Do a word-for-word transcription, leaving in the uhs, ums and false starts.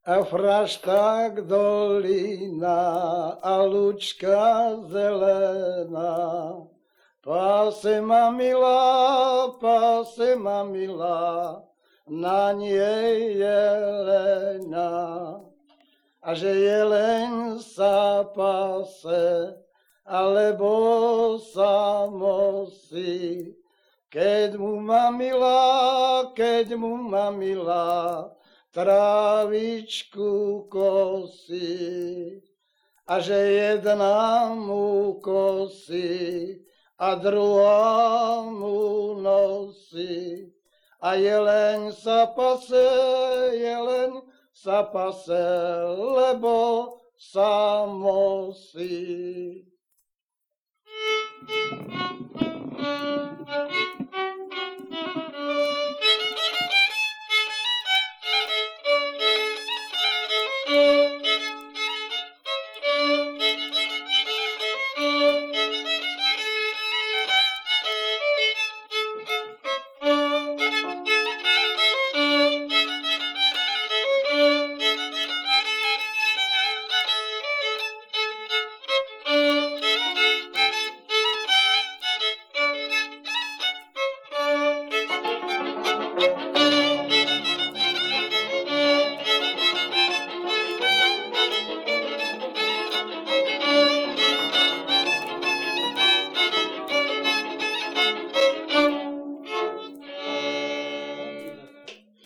A frašták dolina a lučka zelená. Páse ma milá, páse ma milá, na nej jelena. A že jeleň sa páse, alebo sa mosí, keď mu ma milá, keď mu ma milá, trávičku kosí. A že jedna mu kosí, a druhá mu nosí. A jeleň sa pase, jeleň sa pase, lebo sa mosí.